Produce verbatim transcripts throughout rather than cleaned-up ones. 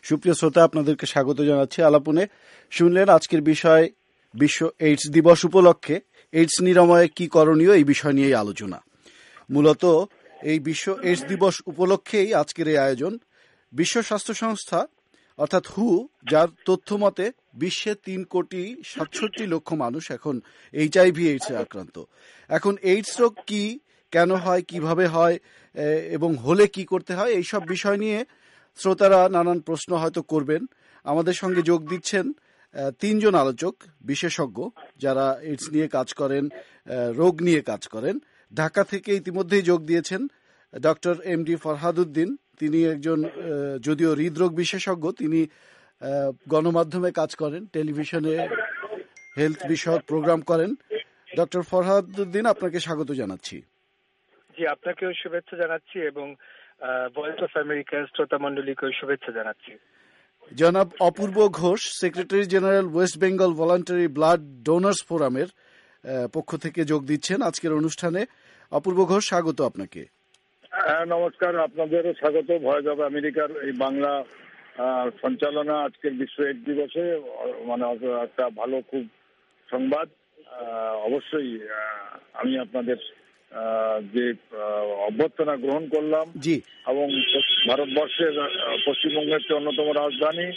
সুপ্রিয় শ্রোতা, আপনাদেরকে স্বাগত জানাচ্ছি আলাপনে। শুনলেন আজকের বিষয় বিশ্ব এইডস দিবস উপলক্ষে এইডস নিরাময়ে কি করণীয়, এই বিষয় নিয়েই আলোচনা। মূলত এই বিশ্ব এইডস দিবস উপলক্ষেই আজকের এই আয়োজন। বিশ্ব স্বাস্থ্য সংস্থা অর্থাৎ হু, যার তথ্য মতে বিশ্বে তিন কোটি সাতষট্টি লক্ষ মানুষ এখন এইচআইভি এইডসে আক্রান্ত। এখন এইডস রোগ কি, কেন হয়, কিভাবে হয় এবং হলে কি করতে হয়, এইসব বিষয় নিয়ে শ্রোতারা নানান প্রশ্ন হয়তো করবেন। আমাদের সঙ্গে যোগ দিচ্ছেন তিনজন আলোচক বিশেষজ্ঞ যারা এইডস নিয়ে কাজ করেন, রোগ নিয়ে কাজ করেন। ঢাকা থেকে ইতিমধ্যেই যোগ দিয়েছেন doctor M D Farhad Uddin. তিনি একজন যদিও হৃদরোগ বিশেষজ্ঞ, তিনি গণমাধ্যমে কাজ করেন, টেলিভিশনে হেলথ বিষয়ক প্রোগ্রাম করেন। ডক্টর ফরহাদ উদ্দিন, আপনাকে স্বাগত জানাচ্ছি। জি, আপনাকেও শুভেচ্ছা জানাচ্ছি এবং ভয়েস অফ আমেরিকার শ্রোতা মণ্ডলীকেও শুভেচ্ছা জানাচ্ছি। জনাব Apurba Ghosh, secretary general West Bengal voluntary blood donors ফোরামের পক্ষ থেকে যোগ দিচ্ছেন আজকের অনুষ্ঠানে। অপূর্ব ঘোষ, স্বাগত আপনাকে। নমস্কার, আপনাদেরও স্বাগত ভয়েস অফ আমেরিকার এই বাংলা সঞ্চালনা আজকের বিশ্ব এইডস দিবসে। মানে একটা ভালো খুব সংবাদ। অবশ্যই আমি আপনাদের যে অভ্যর্থনা গ্রহণ করলাম জি, এবং ভারতবর্ষের পশ্চিমবঙ্গের যে অন্যতম রাজধানী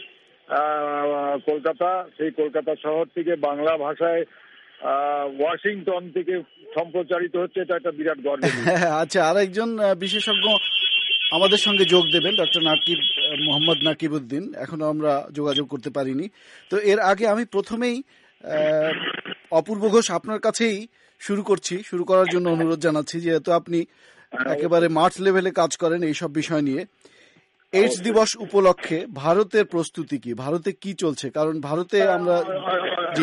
কলকাতা, সেই কলকাতা শহর থেকে বাংলা ভাষায় ওয়াশিংটন থেকে সম্প্রচারিত হচ্ছে, এটা একটা বিরাট গর্ব। আচ্ছা, আরেকজন বিশেষজ্ঞ আমাদের সঙ্গে যোগ দেবেন, ডক্টর নাকিব মোহাম্মদ নাকিব উদ্দিন। এখনো আমরা যোগাযোগ করতে পারিনি। তো এর আগে আমি প্রথমেই অপূর্ব ঘোষ আপনার কাছেই শুরু করছি, শুরু করার জন্য অনুরোধ জানাচ্ছি, যেহেতু আপনি একেবারে মাঠ লেভেলে কাজ করেন এইসব বিষয় নিয়ে। এইডস দিবস উপলক্ষে ভারতের প্রস্তুতি কি, ভারতে কি চলছে? কারণ ভারতে আমরা জি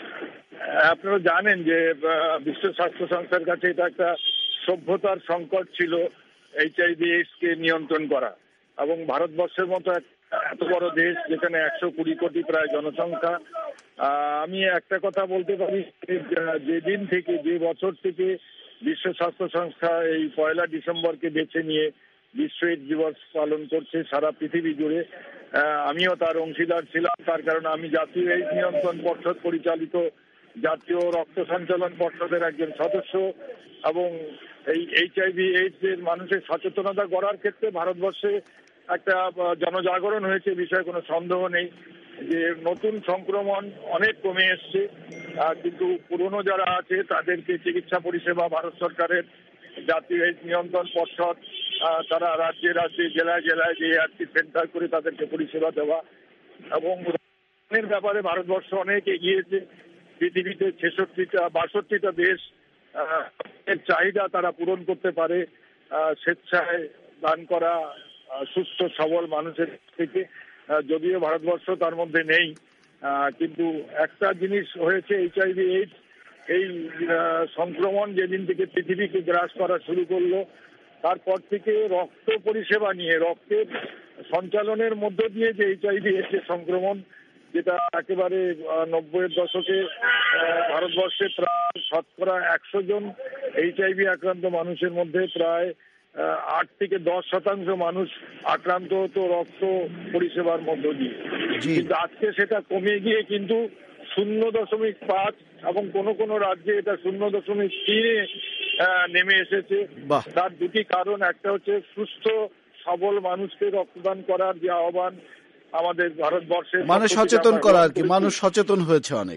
আপনারা জানেন যে বিশ্ব স্বাস্থ্য সংস্থার কাছে এটা একটা সভ্যতার সংকট ছিল এইচআইভি এইডস কে নিয়ন্ত্রণ করা, এবং ভারতবর্ষের মতো এত বড় দেশ যেখানে একশো কুড়ি কোটি প্রায় জনসংখ্যা। আমি একটা কথা বলতে পারি, যেদিন থেকে, যে বছর থেকে বিশ্ব স্বাস্থ্য সংস্থা এই পয়লা ডিসেম্বরকে বেছে নিয়ে বিশ্ব এইডস দিবস পালন করছে সারা পৃথিবী জুড়ে, আমিও তার অংশীদার ছিলাম। তার কারণ আমি জাতীয় এইডস নিয়ন্ত্রণ পর্ষদ পরিচালিত জাতীয় রক্ত সঞ্চালন পর্ষদের একজন সদস্য, এবং এই এইচআইভি এইডস এর মানুষের সচেতনতা গড়ার ক্ষেত্রে ভারতবর্ষে একটা জনজাগরণ হয়েছে, বিষয়ে কোনো সন্দেহ নেই। যে নতুন সংক্রমণ অনেক কমে এসছে, কিন্তু পুরনো যারা আছে তাদেরকে চিকিৎসা পরিষেবা ভারত সরকারের জাতীয় এইডস নিয়ন্ত্রণ পর্ষদ তারা রাজ্যে রাজ্যে জেলায় জেলায় যে আরটি সেন্টার করে তাদেরকে পরিষেবা দেওয়া, এবং এর ব্যাপারে ভারতবর্ষ অনেক এগিয়েছে। পৃথিবীতে ছেষট্টিটা বাষট্টিটা দেশ এর চাহিদা তারা পূরণ করতে পারে স্বেচ্ছায় দান করা সুস্থ সবল মানুষের থেকে, যদিও ভারতবর্ষ তার মধ্যে নেই। কিন্তু একটা জিনিস হয়েছে, এইচআইভি এইডস এই সংক্রমণ যেদিন থেকে পৃথিবীকে গ্রাস করা শুরু করলো, তারপর থেকে রক্ত পরিষেবা নিয়ে, রক্তের সঞ্চালনের মধ্য দিয়ে যে এইচআইভি এইডস সংক্রমণ, যেটা একেবারে নব্বইয়ের দশকে ভারতবর্ষে প্রায় শতকরা একশো জন এইচআইভি আক্রান্ত মানুষের মধ্যে প্রায় আট থেকে দশ শতাংশ মানুষ আক্রান্ত হতো রক্ত পরিষেবার মধ্য দিয়ে। কিন্তু আজকে সেটা কমে গিয়ে কিন্তু শূন্য দশমিক পাঁচ এবং কোনো কোনো রাজ্যে এটা শূন্য দশমিক তিনে নেমে এসেছে। তার দুটি কারণ, একটা হচ্ছে সুস্থ সবল মানুষকে রক্তদান করার যে আহ্বান আমাদের ভারতবর্ষে, মানে সচেতন করা আর কি, মানুষ সচেতন হয়েছে অনেক।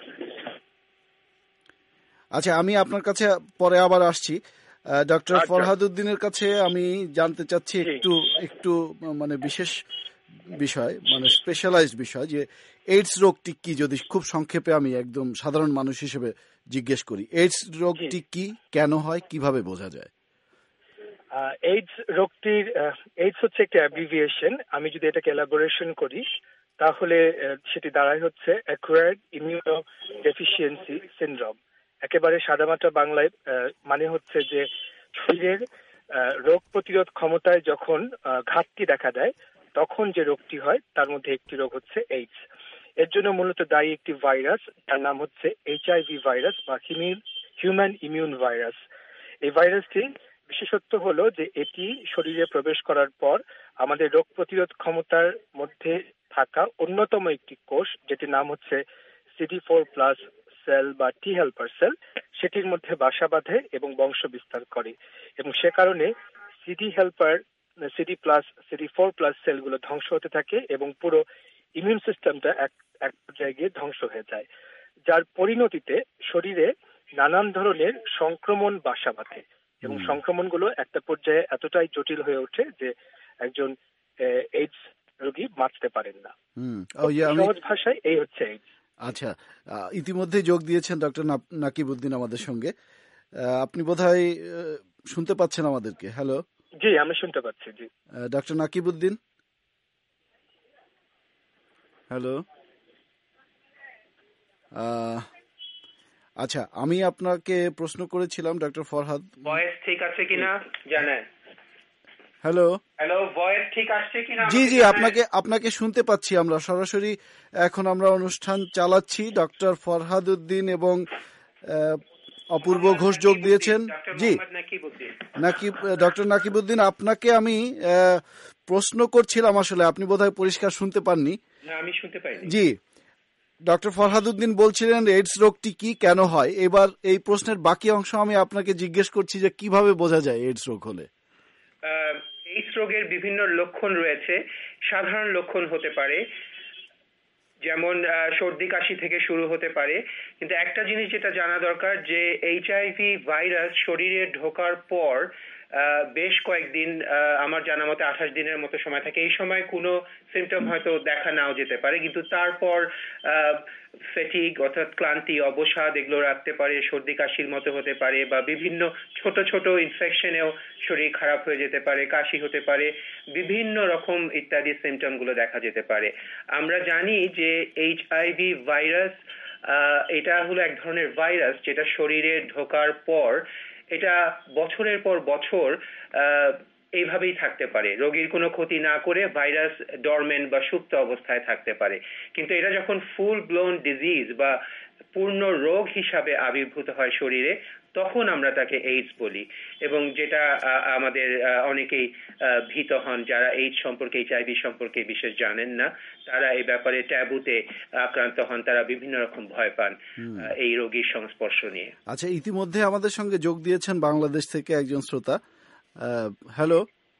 আচ্ছা, আমি আপনার কাছে পরে আবার আসছি। ডক্টর ফরহাদ উদ্দিনের কাছে আমি জানতে চাচ্ছি একটু একটু মানে বিশেষ বিষয়, মানে স্পেশালাইজড বিষয়, যে এইডস রোগটি কি, যদি খুব সংক্ষেপে আমি একদম সাধারণ মানুষ হিসেবে জিজ্ঞেস করি, এইডস রোগটি কি, কেন হয়, কিভাবে বোঝা যায়? এইডস রোগটির এইডস হচ্ছে একটা অ্যাব্রিভিয়েশন। আমি যদি এটাকে এলাবোরেশন করি তাহলে সেটি দাঁড়ায় হচ্ছে অ্যাকুয়ার্ড ইমিউনো ডেফিসিয়েন্সি সিনড্রোম। একেবারে সাদামাটা বাংলায় মানে হচ্ছে যে শরীরের রোগ প্রতিরোধ ক্ষমতায় যখন ঘাটতি দেখা দেয় তখন যে রোগটি হয় তার মধ্যে একটি রোগ হচ্ছে এইডস। এর জন্য মূলত দায়ী একটি ভাইরাস, তার নাম হচ্ছে এইচআইভি ভাইরাস বা হিউম্যান ইমিউন ভাইরাস। এই ভাইরাসটি বিশেষত্ব হলো যে এটি শরীরে প্রবেশ করার পর আমাদের রোগ প্রতিরোধ ক্ষমতার মধ্যে থাকা অন্যতম একটি কোষ, যেটির নাম হচ্ছে সিডি ফোর প্লাস সেল বা টি হেল্পার সেল, সেটির মধ্যে বাসা বাঁধে এবং বংশ বিস্তার করে। এবং সে কারণে CD helper CD plus CD four plus সেলগুলো ধ্বংস হতে থাকে এবং পুরো ইমিউন সিস্টেমটা এক এক জায়গায় ধ্বংস হয়ে যায়, যার পরিণতিতে শরীরে নানান ধরনের সংক্রমণ বাসা বাঁধে এবং সংক্রমণগুলো একটা পর্যায়ে এতটাই জটিল হয়ে ওঠে যে একজন এইডস রোগী বাঁচতে পারেন না। সহজ ভাষায় এই হচ্ছে এইডস। আচ্ছা, ইতিমধ্যে যোগ দিয়েছেন ডক্টর নাকিবউদ্দিন আমাদের সঙ্গে। আপনি বোধহয় শুনতে পাচ্ছেন আমাদেরকে? হ্যালো। জি, আমি শুনতে পাচ্ছি। জি, ডক্টর নাকিবউদ্দিন, হ্যালো। আচ্ছা, আমি আপনাকে প্রশ্ন করেছিলাম ডক্টর ফরহাদ, ভয়েস ঠিক আছে কিনা জানেন? হ্যালো হ্যালো, ভয়েস ঠিক আসছে কিনা? জি জি, আপনাকে আপনাকে শুনতে পাচ্ছি আমরা সরাসরি। এখন আমরা অনুষ্ঠান চালাচ্ছি। ডক্টর ফরহাদ উদ্দিন এবং অপূর্ব ঘোষ যোগ দিয়েছেন। জি, নাকিব ডক্টর নাকিবউদ্দিন, আপনাকে আমি প্রশ্ন করছিলাম, আসলে আপনি বোধহয় পরিষ্কার শুনতে পাননি। না, আমি শুনতে পাইনি। জি, ডক্টর ফরহাদ উদ্দিন বলছিলেন এইডস রোগটি কি, কেন হয়। এবার এই প্রশ্নের বাকি অংশ আমি আপনাকে জিজ্ঞেস করছি যে কিভাবে বোঝা যায় এইডস রোগ হলে। এইডস রোগের বিভিন্ন লক্ষণ রয়েছে। সাধারণ লক্ষণ হতে পারে, যেমন সর্দি কাশি থেকে শুরু হতে পারে। কিন্তু একটা জিনিস যেটা জানা দরকার, যে এইচআইভি ভাইরাস শরীরে ঢোকার পর বেশ কয়েকদিন, আমার জানা মতে আঠাশ দিনের মতো সময় থাকে। এই সময় কোনো সিমটম হয়তো দেখা নাও যেতে পারে, কিন্তু তারপর ফ্যাটিগ অর্থাৎ ক্লান্তি, অবসাদ এগুলো রাখতে পারে, সর্দি কাশির মতো হতে পারে, বা বিভিন্ন ছোট ছোট ইনফেকশনেও শরীর খারাপ হয়ে যেতে পারে, কাশি হতে পারে, বিভিন্ন রকম ইত্যাদি সিমটম গুলো দেখা যেতে পারে। আমরা জানি যে এইচআইভি ভাইরাস এটা হলো এক ধরনের ভাইরাস যেটা শরীরে ঢোকার পর এটা বছরের পর বছর এইভাবেই থাকতে পারে, রোগীর কোনো ক্ষতি না করে ভাইরাস ডরমেন্ট বা সুপ্ত অবস্থায় থাকতে পারে। কিন্তু এটা যখন ফুল ব্লোন ডিজিজ বা পূর্ণ রোগ হিসাবে আবির্ভূত হয় শরীরে, তখন আমরা তাকে এইডস বলি। এবং যেটা আমাদের অনেকেই ভীত হন, যারা এইডস সম্পর্কে, এইচআইভি সম্পর্কে বিশেষ জানেন না, তারা এই ব্যাপারে ট্যাবুতে আক্রান্ত হন, তারা বিভিন্ন রকম ভয় পান এই রোগীর সংস্পর্শ নিয়ে। আচ্ছা, ইতিমধ্যে আমাদের সঙ্গে যোগ দিয়েছেন বাংলাদেশ থেকে একজন শ্রোতা। হ্যালো,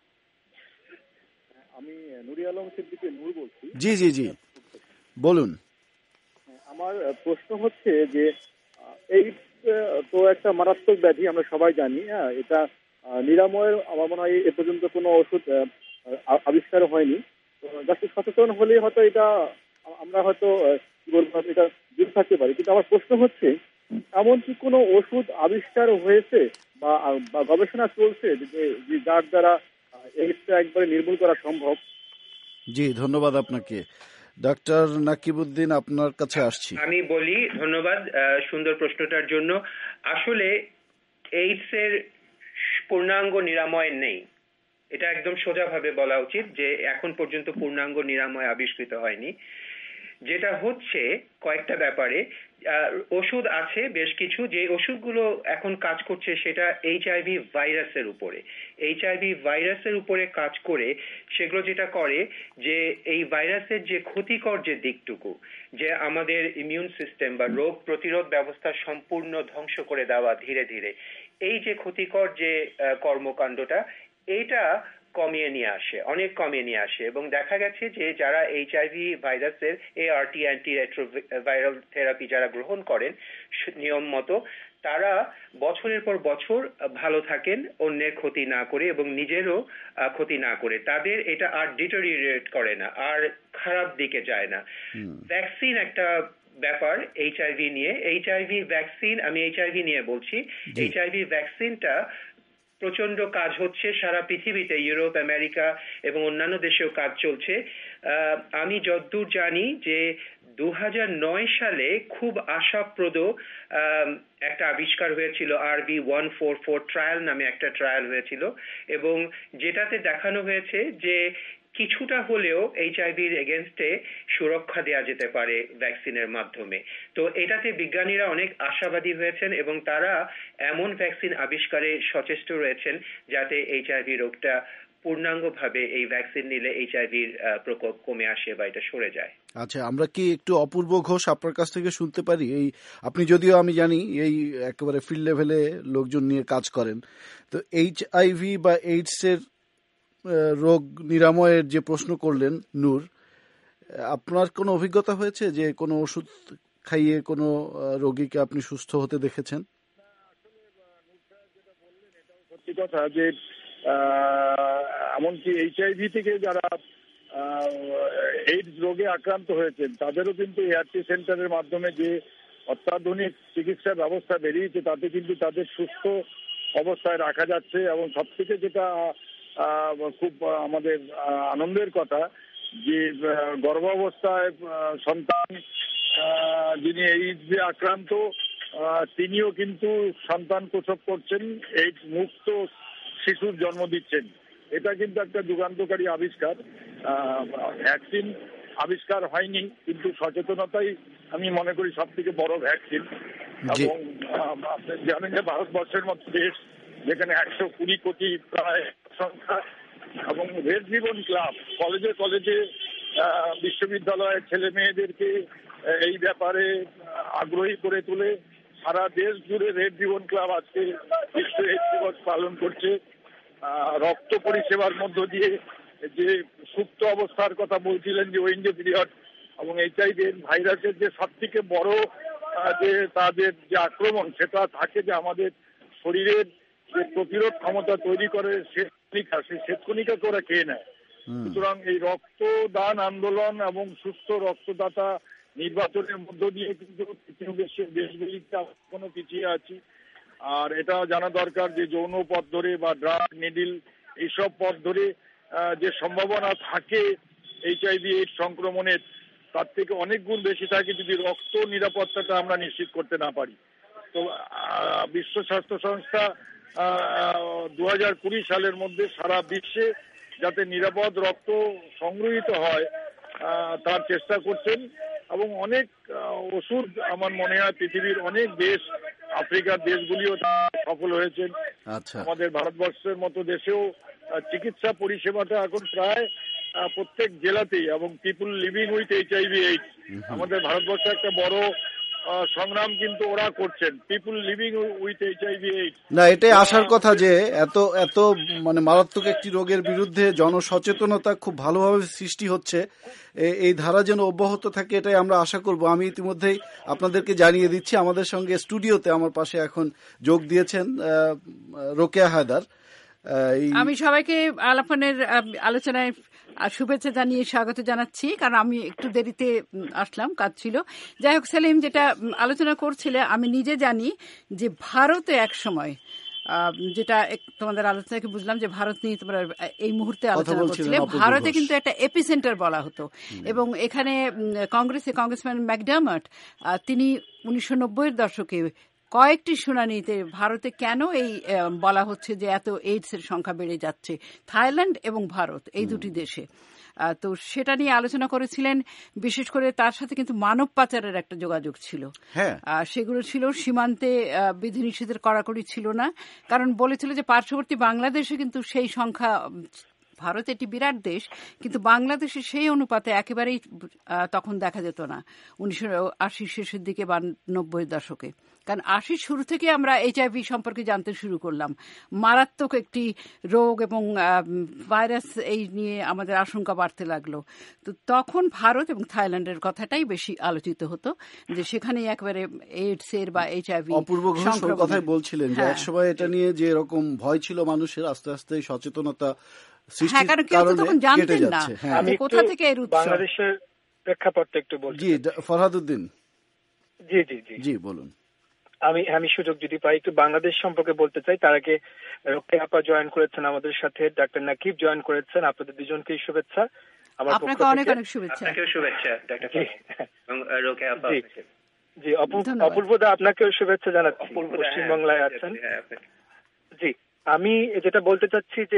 আমি নুরি আলম সিদ্দিকী নূর বলছি। জি জি জি, বলুন। আমার প্রশ্ন হচ্ছে যে এইডস তো একটা মারাত্মক ব্যাধি, আমরা সবাই জানি। হ্যাঁ, এটা নিরাময়ের আমার মনে হয় এ পর্যন্ত কোনো ওষুধ আবিষ্কার হয়নি। যাতে সচেতন হলে হয়তো এটা আমরা হয়তো কি বলবো, এটা দূর থাকতে পারি। কিন্তু আমার প্রশ্ন হচ্ছে, এমন কি কোনো ওষুধ আবিষ্কার হয়েছে বা গবেষণা চলছে যে যার দ্বারা এইডসটা একবারে নির্মূল করা সম্ভব? জি, ধন্যবাদ আপনাকে। ডক্টর নাকিবউদ্দিন, আপনার কাছে আসছি। আমি বলি, ধন্যবাদ সুন্দর প্রশ্নটার জন্য। আসলে এইডস এর পূর্ণাঙ্গ নিরাময় নেই, এটা একদম সোজাভাবে বলা উচিত যে এখন পর্যন্ত পূর্ণাঙ্গ নিরাময় আবিষ্কৃত হয়নি। যেটা হচ্ছে কয়েকটা ব্যাপারে ওষুধ আছে বেশ কিছু, যে ওষুধগুলো এখন কাজ করছে সেটা এইচআইভি ভাইরাসের উপরে। এইচআইভি ভাইরাসের উপরে কাজ করে সেগুলো যেটা করে যে এই ভাইরাসের যে ক্ষতিকর যে দিকটুকু, যে আমাদের ইমিউন সিস্টেম বা রোগ প্রতিরোধ ব্যবস্থা সম্পূর্ণ ধ্বংস করে দেওয়া ধীরে ধীরে, এই যে ক্ষতিকর যে কর্মকাণ্ডটা, এইটা কমিয়ে নিয়ে আসে, অনেক কমিয়ে নিয়ে আসে। এবং দেখা গেছে যে যারা এইচআইভি ভাইরাসের এআরটি অ্যান্টি রেট্রোভাইরাল থেরাপি যারা গ্রহণ করেন নিয়ম মতো, তারা বছরের পর বছর ভালো থাকেন, অন্যের ক্ষতি না করে এবং নিজেরও ক্ষতি না করে। তাদের এটা আর ডিটোরিয়েট করে না, আর খারাপ দিকে যায় না। ভ্যাকসিন একটা ব্যাপার এইচআইভি নিয়ে, এইচআইভি ভ্যাকসিন, আমি এইচআইভি নিয়ে বলছি, এইচআইভি ভ্যাকসিনটা প্রচন্ড কাজ হচ্ছে সারা পৃথিবীতে, ইউরোপ, আমেরিকা এবং অন্যান্য দেশেও কাজ চলছে। আমি যতদূর জানি যে দু হাজার নয় সালে খুব আশাপ্রদ একটা আবিষ্কার হয়েছিল, আর V one four four trial নামে একটা ট্রায়াল হয়েছিল, এবং যেটাতে দেখানো হয়েছে যে কিছুটা হলেও এইচআইভির এগেনস্টে সুরক্ষা দেওয়া যেতে পারে ভ্যাকসিনের মাধ্যমে। তো এটাতে বিজ্ঞানীরা অনেক আশাবাদী হয়েছেন এবং তারা এমন ভ্যাকসিন আবিষ্কারে সচেষ্ট রয়েছেন যাতে এইচআইভি রোগটা পূর্ণাঙ্গভাবে এই ভ্যাকসিন নিলে এইচআইভির প্রকোপ কমে আসে বা এটা সরে যায়। আচ্ছা, আমরা কি একটু অপূর্ব ঘোষ আপনার কাছ থেকে শুনতে পারি? এই আপনি যদিও আমি জানি এই একেবারে ফিল্ড লেভেলে লোকজন নিয়ে কাজ করেন, তো এইচআইভি বা এইডস এর রোগ নিরাময়ের যে প্রশ্ন করলেন নূর, আপনার কোনো অভিজ্ঞতা হয়েছে যে কোনো ওষুধ খাইয়ে কোনো রোগীকে আপনি সুস্থ হতে দেখেছেন? সত্যি কথা যে এমনকি এইচআইভি থেকে যারা এইডস রোগে আক্রান্ত হয়েছেন তাদেরও কিন্তু এআরটি সেন্টারের মাধ্যমে যে অত্যাধুনিক চিকিৎসা ব্যবস্থা বেরিয়েছে তাতে কিন্তু তাদের সুস্থ অবস্থায় রাখা যাচ্ছে। এবং সব থেকে যেটা খুব আমাদের আনন্দের কথা যে গর্ভাবস্থায় সন্তান যিনি এইডসে আক্রান্ত তিনিও কিন্তু সন্তান প্রসব করছেন, এইডস মুক্ত শিশুর জন্ম দিচ্ছেন। এটা কিন্তু একটা যুগান্তকারী আবিষ্কার। ভ্যাকসিন আবিষ্কার হয়নি, কিন্তু সচেতনতাই আমি মনে করি সব থেকে বড় ভ্যাকসিন। এবং আপনি জানেন যে ভারতবর্ষের মতো দেশ যেখানে একশো কুড়ি কোটি প্রায় সংখ্যা, এবং রেড রিবন ক্লাব কলেজে কলেজে বিশ্ববিদ্যালয়ের ছেলে মেয়েদেরকে এই ব্যাপারে আগ্রহী করে তুলে সারা দেশ জুড়ে রেড রিবন ক্লাব আজকে বিশ্ব এইডস দিবস পালন করছে। রক্ত পরিষেবার মধ্য দিয়ে যে সুপ্ত অবস্থার কথা বলছিলেন যে উইন্ডো পিরিয়ড, এবং এইচআইভি ভাইরাসের যে সব থেকে বড় যে তাদের যে আক্রমণ সেটা থাকে যে আমাদের শরীরের যে প্রতিরোধ ক্ষমতা তৈরি করে শ্বেতকণিকা, সেই শ্বেতকণিকাকে ওরা খেয়ে নেয়। সুতরাং এই রক্তদান আন্দোলন এবং সুস্থ রক্তদাতা নির্বাচনের মধ্য দিয়ে কিন্তু তৃতীয় বিশ্বের দেশগুলিতে এখনো পিছিয়ে আছি। আর এটা জানা দরকার যে যৌন পথ ধরে বা ড্রাগ নিডিল এইসব পথ ধরে যে সম্ভাবনা থাকে এইচআইভি এইডস সংক্রমণের, তার থেকে অনেক গুণ বেশি থাকে যদি রক্ত নিরাপত্তাটা আমরা নিশ্চিত করতে না পারি। তো বিশ্ব স্বাস্থ্য সংস্থা দু হাজার কুড়ি সালের মধ্যে সারা বিশ্বে যাতে নিরাপদ রক্ত সংগৃহীত হয় তার চেষ্টা করছেন। এবং অনেক ওষুধ আমার মনে হয় পৃথিবীর অনেক দেশ, আফ্রিকার দেশগুলিও সফল হয়েছেন। আচ্ছা, আমাদের ভারতবর্ষের মতো দেশেও চিকিৎসা পরিষেবাটা এখন প্রায় প্রত্যেক জেলাতেই, এবং people living with HIV AIDS আমাদের ভারতবর্ষে একটা বড় সংগ্রাম কিন্তু ওরা করছেন, people living with HIV AIDS. না, এটাই আসার কথা যে এত এত মানে মারাত্মক একটি রোগের বিরুদ্ধে জনসচেতনতা খুব ভালোভাবে সৃষ্টি হচ্ছে। এই ধারা যেন অব্যাহত থাকে এটাই আমরা আশা করব। আমি ইতিমধ্যেই আপনাদেরকে জানিয়ে দিচ্ছি আমাদের সঙ্গে স্টুডিওতে আমার পাশে এখন যোগ দিয়েছেন রোকেয়া হায়দার। আমি সবাইকে আলাপনের আলোচনায় শুভেচ্ছা জানিয়ে স্বাগত জানাচ্ছি, কারণ আমি একটু দেরিতে আসলাম, কাজ ছিল। যাই হোক সেলিম, যেটা আলোচনা করছিলে আমি নিজে জানি যে ভারতে এক সময়, যেটা তোমাদের আলোচনাকে বুঝলাম যে ভারত নিয়ে তোমরা এই মুহূর্তে আলোচনা করছিলে, ভারতে কিন্তু একটা এপিসেন্টার বলা হতো। এবং এখানে কংগ্রেসে কংগ্রেসম্যান ম্যাকডার্মট তিনি উনিশশো নব্বইয়ের দশকে কয়েকটি শুনানিতে ভারতে কেন এই বলা হচ্ছে যে এত এইডস এর সংখ্যা বেড়ে যাচ্ছে, থাইল্যান্ড এবং ভারত এই দুটি দেশে, তো সেটা নিয়ে আলোচনা করেছিলেন। বিশেষ করে তার সাথে কিন্তু মানব পাচারের একটা যোগাযোগ ছিল। সেগুলো ছিল সীমান্তে বিধিনিষেধের কড়াকড়ি ছিল না, কারণ বলেছিল যে পার্শ্ববর্তী বাংলাদেশে কিন্তু সেই সংখ্যা, ভারত একটি বিরাট দেশ কিন্তু বাংলাদেশে সেই অনুপাতে একেবারেই তখন দেখা যেত না উনিশশো আশির শেষের দিকে বা নব্বই দশকে। কারণ আশির শুরু থেকে আমরা এইচআইভি সম্পর্কে জানতে শুরু করলাম, মারাত্মক একটি রোগ এবং ভাইরাস, এই নিয়ে আমাদের আশঙ্কা বাড়তে লাগলো। তো তখন ভারত এবং থাইল্যান্ডের কথাটাই বেশি আলোচিত হতো, যে সেখানেই একেবারে এইডস এর বা এইচআইভি অপূর্ব ঘোষ কথাই বলছিলেন যে একসময় এটা নিয়ে যে এরকম ভয় ছিল মানুষের, আস্তে আস্তে সচেতনতা হ্যাঁ, কারণ কেউ তো তখন জানতেন না কোথা থেকে এর উৎস। বাংলাদেশের প্রেক্ষাপটটা একটু বলছি। জি, ফরহাদউদ্দিন। জি জি জি জি বলুন। আমি আমি সুযোগ যদি পাই একটু বাংলাদেশ সম্পর্কে বলতে চাই। তার আগে রোকেয়া আপা জয়েন করেছেন আমাদের সাথে, ডাক্তার নাকিব জয়েন করেছেন। আপনাদের দুজনকেই শুভেচ্ছা। আমার আপনাকে অনেক অনেক শুভেচ্ছা। আপনাকেও শুভেচ্ছা ডাক্তার রোকেয়া আপা। জি, অপূর্বদা আপনাকেও শুভেচ্ছা জানাচ্ছি, পশ্চিমবাংলায় আছেন। জি, আমি যেটা বলতে চাচ্ছি যে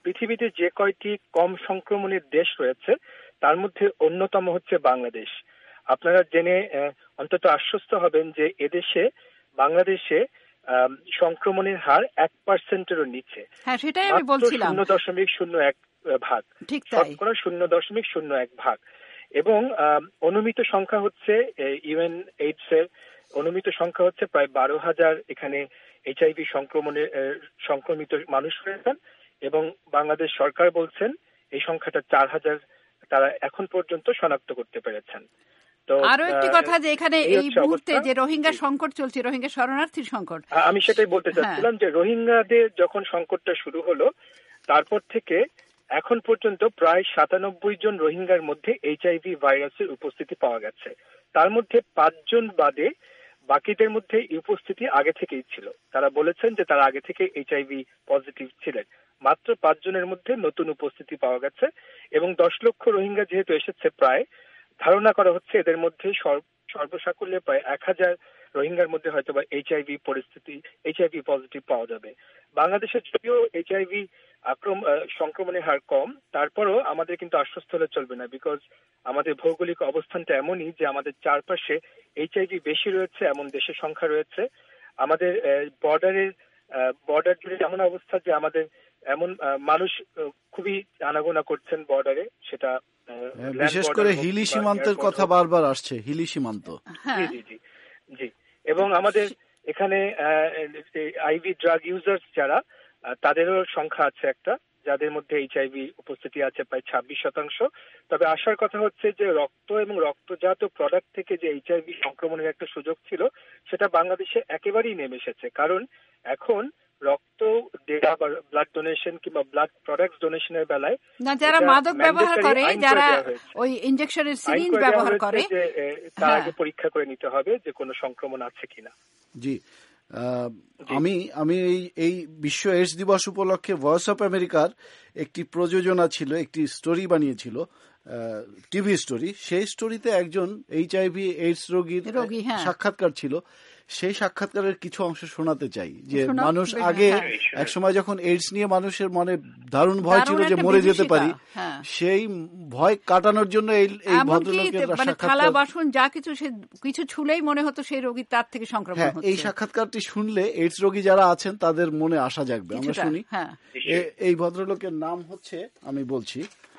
পৃথিবীতে যে কয়টি কম সংক্রমণের দেশ রয়েছে তার মধ্যে অন্যতম হচ্ছে বাংলাদেশ। আপনারা জেনে অন্তত আশ্বস্ত হবেন যে এদেশে বাংলাদেশে সংক্রমণের হার এক পার্সেন্টেরও নিচে। হ্যাঁ, সেটাই আমি বলছিলাম, শূন্য দশমিক শূন্য এক ভাগ, ঠিক শতকরা শূন্য দশমিক শূন্য এক ভাগ। এবং অনুমিত সংখ্যা হচ্ছে ইউএন এইডস এর অনুমিত সংখ্যা হচ্ছে প্রায় বারো হাজার এখানে এইচআইভি সংক্রমণে সংক্রমিত মানুষ রয়েছেন, এবং বাংলাদেশ সরকার বলছেন এই সংখ্যাটা চার হাজার তারা এখন পর্যন্ত শনাক্ত করতে পেরেছেন। তো আরো একটি কথা যে এখানে এই মুহূর্তে যে রোহিঙ্গা সংকট চলছে, রোহিঙ্গা শরণার্থীর সংকট, আমি সেটাই বলতে চাচ্ছিলাম যে রোহিঙ্গাদের যখন সংকটটা শুরু হলো তারপর থেকে এখন পর্যন্ত প্রায় সাতানব্বই জন রোহিঙ্গার মধ্যে এইচআইভি ভাইরাসের উপস্থিতি পাওয়া গেছে। তার মধ্যে পাঁচজন বাদে বাকিদের মধ্যে উপস্থিতি আগে থেকেই ছিল। তারা বলেছেন যে তারা আগে থেকে এইচআইভি পজিটিভ ছিলেন। মাত্র পাঁচজনের মধ্যে নতুন উপস্থিতি পাওয়া গেছে, এবং দশ লক্ষ রোহিঙ্গা যেহেতু এসেছে প্রায়, ধারণা করা হচ্ছে এদের মধ্যে সর্বসাকুল্যে প্রায় এক হাজার রোহিঙ্গার মধ্যে হয়তো বা এইচআইভি পরিস্থিতি এইচআইভি পজিটিভ পাওয়া যাবে। বাংলাদেশে যদিও এইচআইভি আক্রমণ সংক্রমণের হার কম, তারপরও আমাদের কিন্তু আশ্বস্ত হলে চলবে না, বিকজ আমাদের ভৌগোলিক অবস্থানটা এমনই যে আমাদের চারপাশে এইচআইভি বেশি রয়েছে এমন দেশের সংখ্যা রয়েছে। আমাদের বর্ডারের বর্ডার জুড়ে এমন অবস্থা যে আমাদের এমন মানুষ খুবই আনাগোনা করছেন বর্ডারে, সেটা বিশেষ করে হিলি সীমান্তের কথা বারবার আসছে, হিলি সীমান্ত। জি জি জি জি এবং আমাদের এখানে আইভি ড্রাগ ইউজার্স যারা, তাদেরও সংখ্যা আছে একটা, যাদের মধ্যে এইচআইভি উপস্থিতি আছে প্রায় ছাব্বিশ শতাংশ। তবে আসার কথা হচ্ছে যে রক্ত এবং রক্তজাত প্রোডাক্ট থেকে যে এইচআইভি সংক্রমণের একটা সুযোগ ছিল সেটা বাংলাদেশে একেবারেই নেমে এসেছে, কারণ এখন রক্ত দেয়া বা ব্লাড ডোনেশন কিংবা ব্লাড প্রোডাক্টস ডোনেশনের বেলায় না, যারা মাদক ব্যবহার করে, যারা ওই ইনজেকশনের সিরিঞ্জ ব্যবহার করে, তার আগে পরীক্ষা করে নিতে হবে যে কোনো সংক্রমণ আছে কিনা। জি, আমি আমি এই এই বিশ্ব এইডস দিবস উপলক্ষে ভয়েস অফ আমেরিকার একটি প্রযোজনা ছিল, একটি স্টোরি বানিয়েছিল, টিভি স্টোরি। সেই স্টোরিতে একজন এইচআইভি এইডস রোগীর সাক্ষাৎকার ছিল। সেই সাক্ষাৎকারের কিছু অংশ শোনাতে চাই, যে মানুষ আগে এক সময় যখন এইডস নিয়ে মানুষের মনে দারুণ ভয় ছিল যে মরে যেতে পারি, সেই ভয় কাটানোর জন্য এই এই ভদ্রলোকের থালা বাসন যা কিছু সে কিছু ছুলেই মনে হতো সেই রোগী তার থেকে সংক্রমণ হচ্ছে। এই সাক্ষাৎকারটি শুনলে এইডস রোগী যারা আছেন তাদের মনে আশা জাগবে। আমরা শুনি। এই ভদ্রলোকের নাম হচ্ছে, আমি বলছি,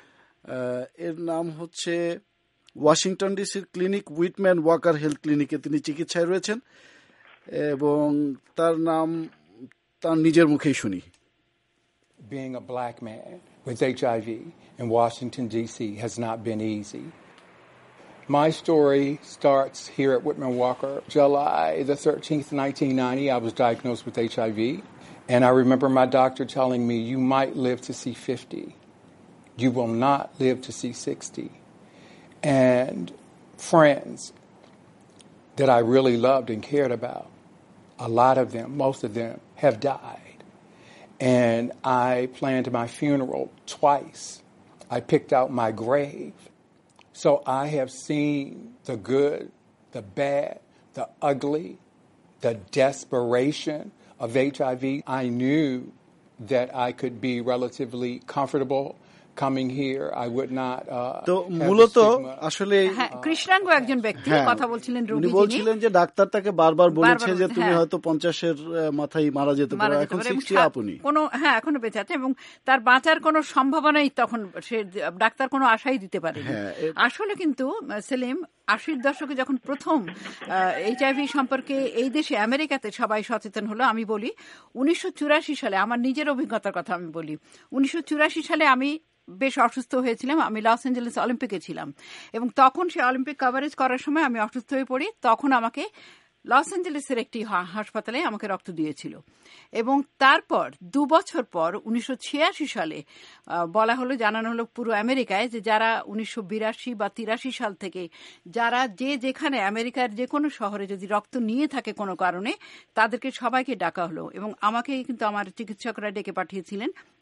এর নাম হচ্ছে ওয়াশিংটন ডিসির ক্লিনিক উইটম্যান ওয়াকার হেলথ ক্লিনিকে তিনি চিকিৎসায় রয়েছেন, এবং তার নাম তার নিজের মুখেই শুনি। Being a black man with H I V in Washington, D C has not been easy. My story starts here at Whitman Walker. July the thirteenth, nineteen ninety, I was diagnosed with H I V, and I remember my doctor telling me, you might live to see fifty. You will not live to see sixty. And friends that I really loved and cared about, a lot of them, most of them, have died. And I planned my funeral twice. I picked out my grave. So I have seen the good, the bad, the ugly, the desperation of H I V. I knew that I could be relatively comfortable coming here. I would not uh, তো মূলত আসলে কৃষ্ণাঙ্গ একজন ব্যক্তি কথা বলছিলেন, উনি বলছিলেন যে ডাক্তার তাকে বারবার বলেছে যে তুমি হয়তো পঞ্চাশের মাথায় মারা যেতে পারো, এখন ষাট আপনি কোনো হ্যাঁ এখনো বেঁচে আছে, এবং তার বাঁচার কোনো সম্ভাবনাই তখন সে ডাক্তার কোনো আশাই দিতে পারেনি। আসলে কিন্তু সেলিম, আশির দশকে যখন প্রথম এইচআইভি সম্পর্কে এই দেশে আমেরিকাতে সবাই সচেতন হলো, আমি বলি উনিশশো চুরাশি সালে, আমার নিজের অভিজ্ঞতার কথা আমি বলি, উনিশশো চুরাশি সালে আমি বেশ অসুস্থ হয়েছিলাম। আমি লস অ্যাঞ্জেলেস অলিম্পিকে ছিলাম, এবং তখন সে অলিম্পিক কভারেজ করার সময় আমি অসুস্থ হয়ে পড়ি। তখন আমাকে লস অ্যাঞ্জেলেসের একটি হাসপাতালে আমাকে রক্ত দিয়েছিল, এবং তারপর দু বছর পর উনিশশো ছিয়াশি সালে বলা হলো, জানানো হলো পুরো আমেরিকায় যে যারা উনিশশো বিরাশি বা তিরাশি সাল থেকে যারা যে যেখানে আমেরিকার যে কোনো শহরে যদি রক্ত নিয়ে থাকে কোনো কারণে, তাদেরকে সবাইকে ডাকা হলো, এবং আমাকে কিন্তু আমার চিকিৎসকরা ডেকে পাঠিয়েছিলেন।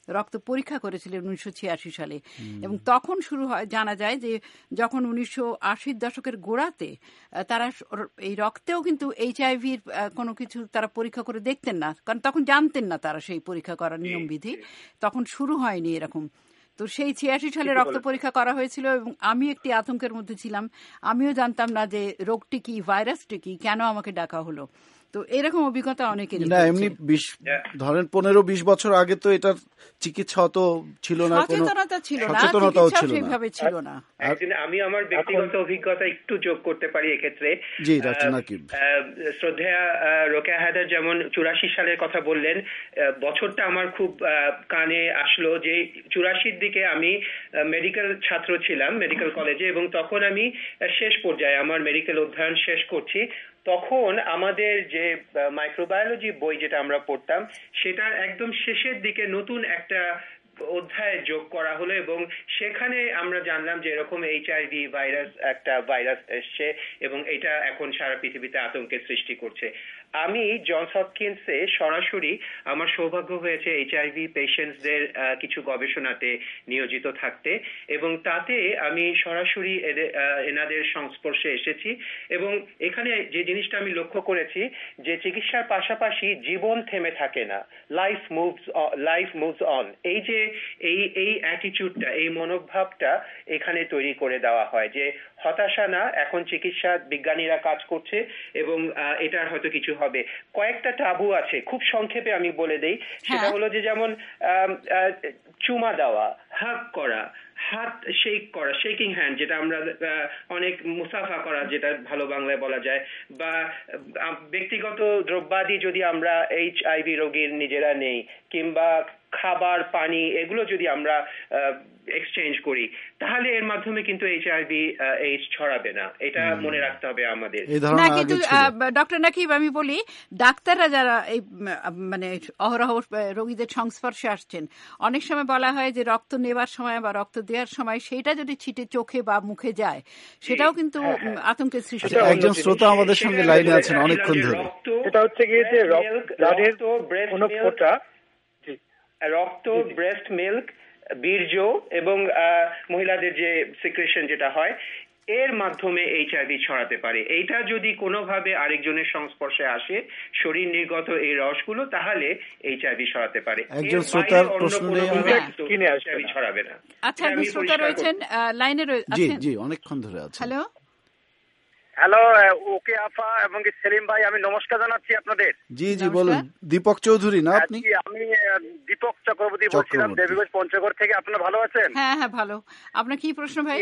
রক্ত পরীক্ষা করেছিলেন উনিশশো ছিয়াশি সালে, এবং তখন শুরু হয় জানা যায় যে যখন উনিশশো আশির দশকের গোড়াতে তারা এই রক্তেও কিন্তু এইচআইভির কোনো কিছু তারা পরীক্ষা করে দেখতেন না, কারণ তখন জানতেন না তারা সেই পরীক্ষা করার নিয়মবিধি, তখন শুরু হয়নি এরকম। তো সেই ছিয়াশি সালে রক্ত পরীক্ষা করা হয়েছিল এবং আমি একটি আতঙ্কের মধ্যে ছিলাম, আমিও জানতাম না যে রোগটি কি, ভাইরাসটি কি, কেন আমাকে ডাকা হলো। তো এরকম অভিজ্ঞতা অনেকেরই না, এমনি বিশ ধরেন পনেরো বিশ বছর আগে তো এটার চিকিৎসা তো ছিল না, সচেতনতা ছিল না, সচেতনতাও ছিল না, সেইভাবে ছিল না। আমি আমার ব্যক্তিগত অভিজ্ঞতা একটু যোগ করতে পারি এক্ষেত্রে। জি ডক্টর নাকিব। শ্রদ্ধেয়া রোকেয়া হায়দার যেমন চুরাশি সালের কথা বললেন, বছরটা আমার খুব কানে আসলো যে চুরাশির দিকে আমি মেডিকেল ছাত্র ছিলাম মেডিকেল কলেজে, এবং তখন আমি শেষ পর্যায়ে আমার মেডিকেল অধ্যয়ন শেষ করছি। তখন আমাদের যে মাইক্রোবায়োলজি বই যেটা আমরা পড়তাম সেটার একদম শেষের দিকে নতুন একটা অধ্যায় যোগ করা হলো, এবং সেখানে আমরা জানলাম যে এরকম এইচআইভি ভাইরাস একটা ভাইরাস এসছে এবং এটা এখন সারা পৃথিবীতে আতঙ্কের সৃষ্টি করছে। আমি জনস হপকিন্সে সরাসরি আমার সৌভাগ্য হয়েছে এইচআইভি পেশেন্টসদের কিছু গবেষণাতে নিয়োজিত থাকতে, এবং তাতে আমি সরাসরি এনাদের সংস্পর্শে এসেছি। এবং এখানে যে জিনিসটা আমি লক্ষ্য করেছি যে চিকিৎসার পাশাপাশি জীবন থেমে থাকে না, life moves life moves on. এই যে এই এই অ্যাটিটিউডটা, এই মনোভাবটা এখানে তৈরি করে দেওয়া হয় যে হতাশা না, এখন চিকিৎসা বিজ্ঞানীরা কাজ করছে এবং এটার হয়তো কিছু হবে। কয়েকটা টাবু আছে, খুব সংক্ষেপে আমি বলে দেই। সেটা হলো যে যেমন চুমা দেওয়া, হাগ করা, হাত শেক করা, শেকিং হ্যান্ড, যেটা আমরা অনেক মুসাফা করা যেটা ভালো বাংলায় বলা যায়, বা ব্যক্তিগত দ্রব্যাদি যদি আমরা এইচআইভি রোগীর নিজেরা নেই, কিংবা খাবার পানি এগুলো যদি আমরা এক্সচেঞ্জ করি, তাহলে এর মাধ্যমে কিন্তু এইচআইভি এইডস ছড়াবে না। এটা মনে রাখতে হবে আমাদের। না কিন্তু ডক্টর নাকিব, আমি বলি ডাক্তাররা যারা এই মানে অহরহ রোগীদের সংস্পর্শে আসছেন, অনেক সময় বলা হয় যে রক্ত নেবার সময় বা রক্ত দেওয়ার সময় সেইটা যদি ছিটে চোখে বা মুখে যায়, সেটাও কিন্তু আতঙ্কের সৃষ্টি করে। একজন শ্রোতা আমাদের সঙ্গে লাইনে আছেন অনেকক্ষণ ধরে। এটা হচ্ছে গিয়ে যে ব্লাডের কোনো ফোঁটা, রক্ত, ব্রেস্ট মিল্ক, বীর্য এবং মহিলাদের যে সিক্রেশন যেটা হয়, এর মাধ্যমে এইচআইভি ছড়াতে পারে। এইটা যদি কোনোভাবে আরেকজনের সংস্পর্শে আসে, শরীর নির্গত এই রসগুলো, তাহলে এইচআইভি ছড়াতে পারে। একজন শ্রোতার প্রশ্ন এইচআইভি ছড়াবে না। আচ্ছা, একজন শ্রোতা রয়েছেন লাইনে, জি জি অনেকক্ষণ ধরে আছেন। হ্যালো হ্যালো ওকে আফা এবং সেলিম ভাই, আমি নমস্কার জানাচ্ছি আপনাদের। জি জি বলুন। দীপক চৌধুরী না আপনি? আমি দীপক চক্রবর্তী বলছিলাম দেবীগঞ্জ পঞ্চগড় থেকে। আপনারা ভালো আছেন? হ্যাঁ হ্যাঁ ভালো। আপনার কি প্রশ্ন ভাই?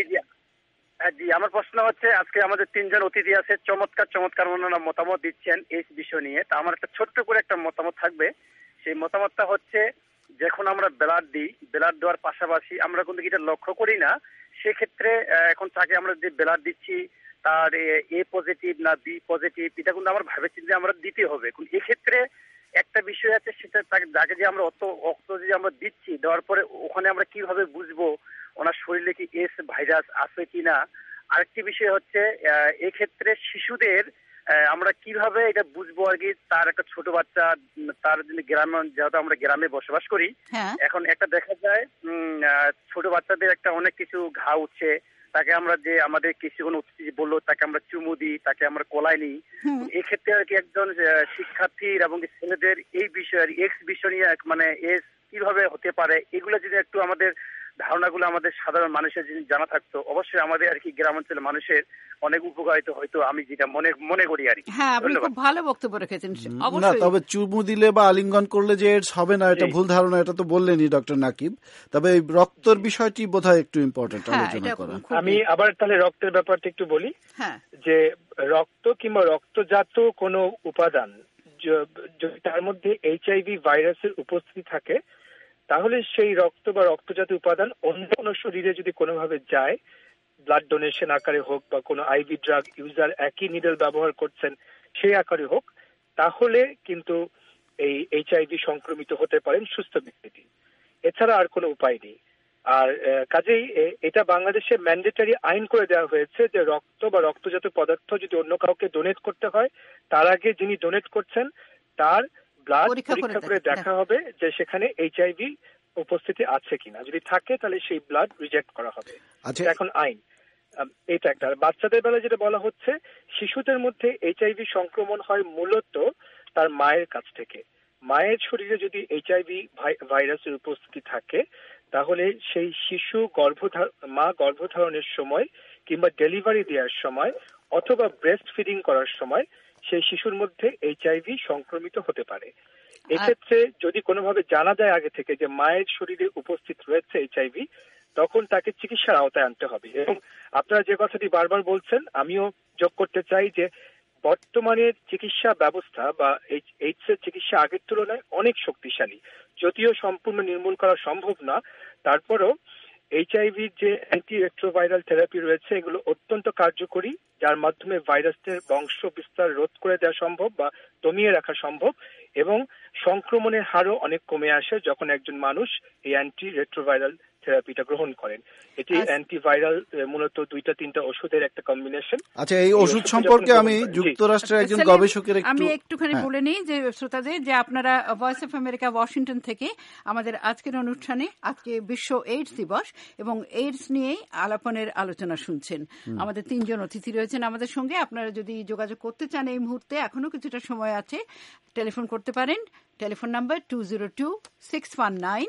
জি, আমার প্রশ্ন হচ্ছে, আজকে আমাদের তিনজন অতিথি আছে, চমৎকার চমৎকার ওনারা মতামত দিচ্ছেন এই বিষয় নিয়ে। তা আমার একটা ছোট্ট করে একটা মতামত থাকবে। সেই মতামতটা হচ্ছে, যখন আমরা ব্লাড দিই, ব্লাড দেওয়ার পাশাপাশি আমরা কিন্তু এটা লক্ষ্য করি না, সেক্ষেত্রে এখন তাকে আমরা যে ব্লাড দিচ্ছি তার এ পজিটিভ না বি পজিটিভ, এটা কিন্তু আমরা ভেবে চিন্তে আমরা দিতে হবে। এক্ষেত্রে একটা বিষয় আছে, সেটা তাকে যে আমরা অত রক্ত যে আমরা দিচ্ছি, দেওয়ার পরে ওখানে আমরা কিভাবে বুঝবো ওনার শরীরে কি এস ভাইরাস আছে কিনা। আরেকটি বিষয় হচ্ছে, এক্ষেত্রে শিশুদের আমরা কিভাবে এটা বুঝবো আর কি, তার একটা ছোট বাচ্চা, তার গ্রামে, যেহেতু আমরা গ্রামে বসবাস করি, এখন একটা দেখা যায় ছোট বাচ্চাদের একটা অনেক কিছু ঘা উঠছে, তাকে আমরা যে আমাদের কিছুক্ষণ অতিথি বললো তাকে আমরা চুমু দিই, তাকে আমরা কোলাই নিই। এক্ষেত্রে আর কি একজন শিক্ষার্থীর এবং ছেলেদের এই বিষয়ের এক্স বিষয় নিয়ে মানে এস কিভাবে হতে পারে, এগুলো যদি একটু আমাদের ধারণাগুলো আমাদের সাধারণ মানুষের যদি জানা থাকতো, অবশ্যই আমাদের আর কি গ্রামাঞ্চলের মানুষের অনেক উপকারিত হয়তো, আমি যেটা মনে মনে করি আর কি। হ্যাঁ, আপনি খুব ভালো বক্তব্য রেখেছেন। না, তবে চুমু দিলে বা আলিঙ্গন করলে যে এডস হবে না, এটা ভুল ধারণা, এটা তো বললেনই ডক্টর নাকিব। তবে রক্তের বিষয়টি বোধহয় একটু ইম্পর্টেন্ট আলোচনা করা। আমি আবার তাহলে রক্তের ব্যাপারটা একটু বলি। যে রক্ত কিংবা রক্তজাত কোনো উপাদান যদি তার মধ্যে এইচআইভি ভাইরাসের উপস্থিতি থাকে, তাহলে সেই রক্ত বা রক্তজাত উপাদান অন্য কোনো শরীরে যদি কোনোভাবে যায়, ব্লাড ডোনেশন আকারে হোক বা কোনো আইভি ড্রাগ ইউজার একই নিডল ব্যবহার করছেন সেই আকারে হোক, তাহলে কিন্তু এই এইচআইভি সংক্রমিত হতে পারেন সুস্থ ব্যক্তি। এছাড়া আর কোনো উপায় নেই। আর কাজেই এটা বাংলাদেশে ম্যান্ডেটরি আইন করে দেওয়া হয়েছে যে রক্ত বা রক্তজাত পদার্থ যদি অন্য কাউকে ডোনেট করতে হয়, তার আগে যিনি ডোনেট করছেন তার ব্লাড পরীক্ষা করে দেখা হবে যে সেখানে এইচআইভি উপস্থিতি আছে কিনা, যদি থাকে তাহলে সেই ব্লাড রিজেক্ট করা হবে। আচ্ছা, এখন আইন এটা একটা। বাচ্চাদের বেলায় যেটা বলা হচ্ছে, শিশুদের মধ্যে এইচআইভি সংক্রমণ হয় মূলত তার মায়ের কাছ থেকে। মায়ের শরীরে যদি এইচআইভি ভাইরাসের উপস্থিতি থাকে তাহলে সেই শিশু গর্ভধার মা গর্ভধারণের সময় কিংবা ডেলিভারি দেওয়ার সময় অথবা ব্রেস্ট ফিডিং করার সময় সেই শিশুর মধ্যে এইচআইভি সংক্রমিত হতে পারে। এক্ষেত্রে যদি কোনোভাবে জানা যায় আগে থেকে যে মায়ের শরীরে উপস্থিত রয়েছে এইচআইভি, তখন তাকে চিকিৎসার আওতায় আনতে হবে। এবং আপনারা যে কথাটি বারবার বলছেন, আমিও যোগ করতে চাই যে বর্তমানের চিকিৎসা ব্যবস্থা বা এইডস এর চিকিৎসা আগের তুলনায় অনেক শক্তিশালী। যদিও সম্পূর্ণ নির্মূল করা সম্ভব না, তারপরেও এইচআইভির যে অ্যান্টি রেট্রোভাইরাল থেরাপি রয়েছে এগুলো অত্যন্ত কার্যকরী, যার মাধ্যমে ভাইরাসের বংশ বিস্তার রোধ করে দেওয়া সম্ভব বা দমিয়ে রাখা সম্ভব, এবং সংক্রমণের হারও অনেক কমে আসে যখন একজন মানুষ এই অ্যান্টি রেট্রোভাইরাল থেরাপিটা গ্রহণ করেন। এটি অ্যান্টিভাইরাল মূলত দুইটা তিনটা ওষুধের একটা কম্বিনেশন। আচ্ছা, এই ওষুধ সম্পর্কে আমি যুক্তরাষ্ট্রের একজন গবেষকের আমি একটুখানি বলে নিই যে শ্রোতাদের, যে আপনারা ভয়েস অফ আমেরিকা ওয়াশিংটন থেকে আমাদের আজকের অনুষ্ঠানে, আজকে বিশ্ব এইডস দিবস এবং এইডস নিয়েই আলাপনের আলোচনা শুনছেন। আমাদের তিনজন অতিথি রয়েছেন আমাদের সঙ্গে। আপনারা যদি যোগাযোগ করতে চান এই মুহূর্তে, এখনো কিছুটা সময় আছে, টেলিফোন করতে পারেন। Telephone number two zero two six one nine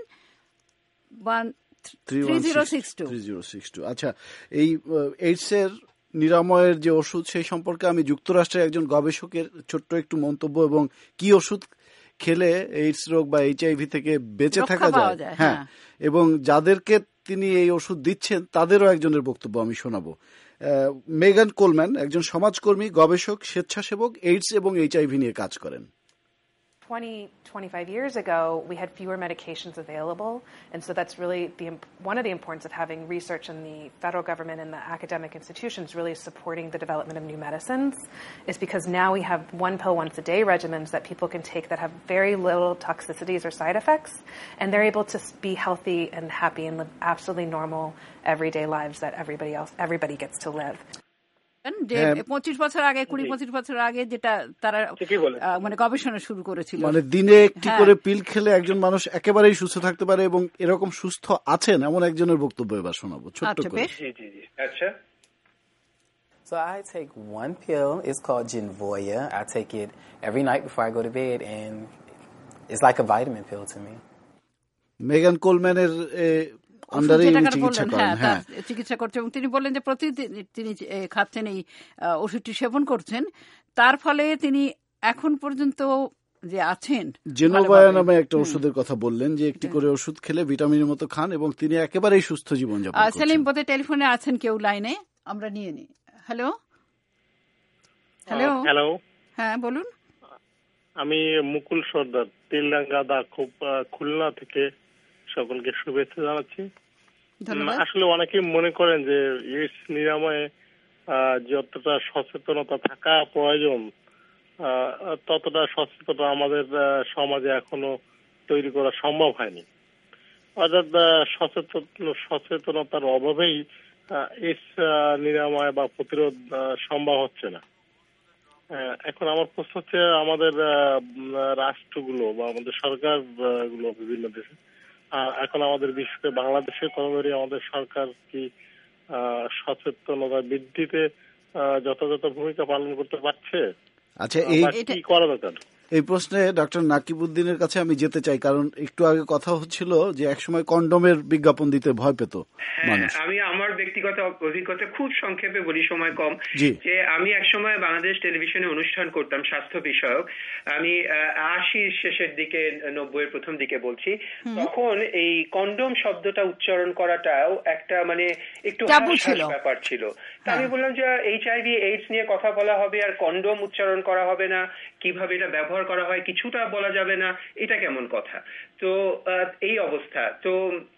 one three zero six two. আচ্ছা, এই এইডস এর নিরাময়ের যে ওষুধ, সেই সম্পর্কে আমি যুক্তরাষ্ট্রের একজন গবেষকের ছোট্ট একটু মন্তব্য এবং কি ওষুধ খেলে এইডস রোগ বা এইচআইভি থেকে বেঁচে থাকা যায়, হ্যাঁ, এবং যাদেরকে তিনি এই ওষুধ দিচ্ছেন তাদেরও একজনের বক্তব্য আমি শোনাবো। মেগান কোলম্যান একজন সমাজকর্মী, গবেষক, স্বেচ্ছাসেবক, এইডস এবং এইচআইভি নিয়ে কাজ করেন। twenty, twenty-five years ago, we had fewer medications available, and so that's really the, one of the importance of having research in the federal government and the academic institutions really supporting the development of new medicines, is because now we have one pill once a day regimens that people can take that have very little toxicities or side effects, and they're able to be healthy and happy and live absolutely normal everyday lives that everybody else, everybody gets to live. যে পঁচিশ বছর আগে, কুড়ি পঁচিশ বছর আগে যেটা তারা মানে গবেষণা শুরু করেছিল, মানে দিনে একটি করে পিল খেলে একজন মানুষ একেবারেই সুস্থ থাকতে পারে, এবং এরকম সুস্থ আছেন এমন একজনের বক্তব্য এবার শোনাবো ছোট্ট করে। আচ্ছা, So I take one pill. It's called Genvoya. I take it every night before I go to bed, and it's like a vitamin pill to me. মেগান কোলম্যানের চিকিৎসা করছে, এবং তিনি বললেন যে প্রতিদিন তিনি খাচ্ছেন, এই ওষুধটি সেবন করছেন, তার ফলে তিনি এখন পর্যন্ত যে আছেন। জেনোভায়া নামে একটা ওষুধের কথা বললেন, যে একটি করে ওষুধ খেলে ভিটামিনের মতো খান, এবং তিনি একেবারেই সুস্থ জীবন যাপন করছেন। সেলিম বোধহয় টেলিফোনে আছেন কেউ লাইনে, আমরা নিয়ে নিই। হ্যালো হ্যালো হ্যালো হ্যাঁ বলুন। আমি মুকুল সর্দার, তেলডাঙ্গা দা খুব খুলনা থেকে সকলকে শুভেচ্ছা জানাচ্ছি। আসলে অনেকে মনে করেন যে এইডস নিরাময়ে যতটা সচেতনতা থাকা প্রয়োজন ততটা সচেতনতা আমাদের সমাজে এখনো তৈরি করা সম্ভব হয়নি। অর্থাৎ সচেতন সচেতনতার অভাবেই এইডস নিরাময় বা প্রতিরোধ সম্ভব হচ্ছে না। এখন আমার প্রশ্ন হচ্ছে, আমাদের রাষ্ট্রগুলো বা আমাদের সরকার গুলো বিভিন্ন দেশে, এখন আমাদের বিশেষ করে বাংলাদেশে কতবারই আমাদের সরকার কি সচেতনতা বৃদ্ধিতে যথাযথ ভূমিকা পালন করতে পারছে? আচ্ছা, এই কি করা দরকার? এই প্রশ্নে ডক্টর নাকিবউদ্দিনের কাছে আমি যেতে চাই, কারণ একটু আগে কথা হচ্ছিল যে একসময় কন্ডোমের বিজ্ঞাপন দিতে ভয় পেত মানুষ। আমি আমার ব্যক্তিগত অভিজ্ঞতা খুব সংক্ষেপে বলি, সময় কম, যে আমি একসময় বাংলাদেশ টেলিভিশনে অনুষ্ঠান করতাম স্বাস্থ্য বিষয়ক। আমি আশির শেষের দিকে, নব্বইয়ের প্রথম দিকে বলছি, তখন এই কন্ডোম শব্দটা উচ্চারণ করাটাও একটা মানে একটু ব্যাপার ছিল। তা আমি বললাম যে এইচআইভি এইডস নিয়ে কথা বলা হবে আর কন্ডোম উচ্চারণ করা হবে না, কিভাবে এটা ব্যবহার করা হয় কিছুটা বলা যাবে না, এটা কেমন কথা? তো এই অবস্থা। তো